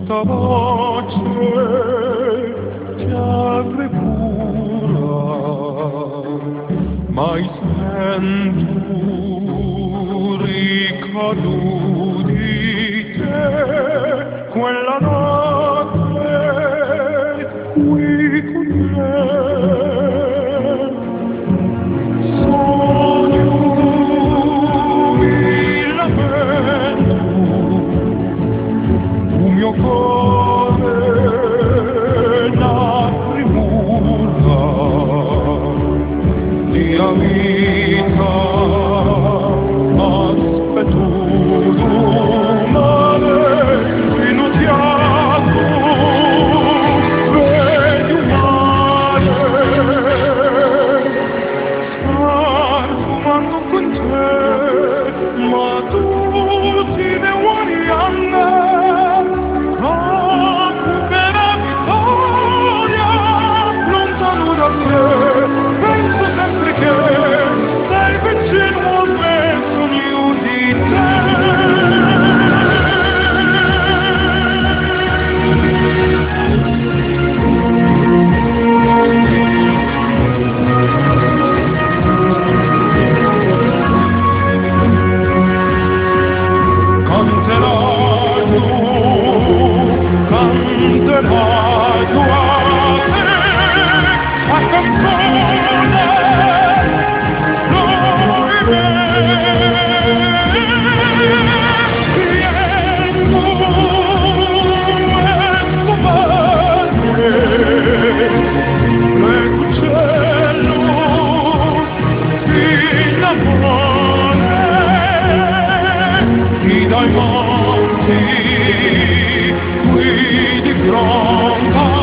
sottovoce ti avrei pura, mai sento ricordo di te quella notte qui con me. Sogno mi lamento, un mio cuore lacrimura di vita, aspetto l'umane in un teatro, vedi un mare, star fumando con te, ma tu ti ne vuoi andare, recupera vittoria, lontano da te, penso sempre che sei vicino a me, sogno di te. Canterai tu a te la canzone noi me riesco ed uccello si innamora dai monti qui di fronte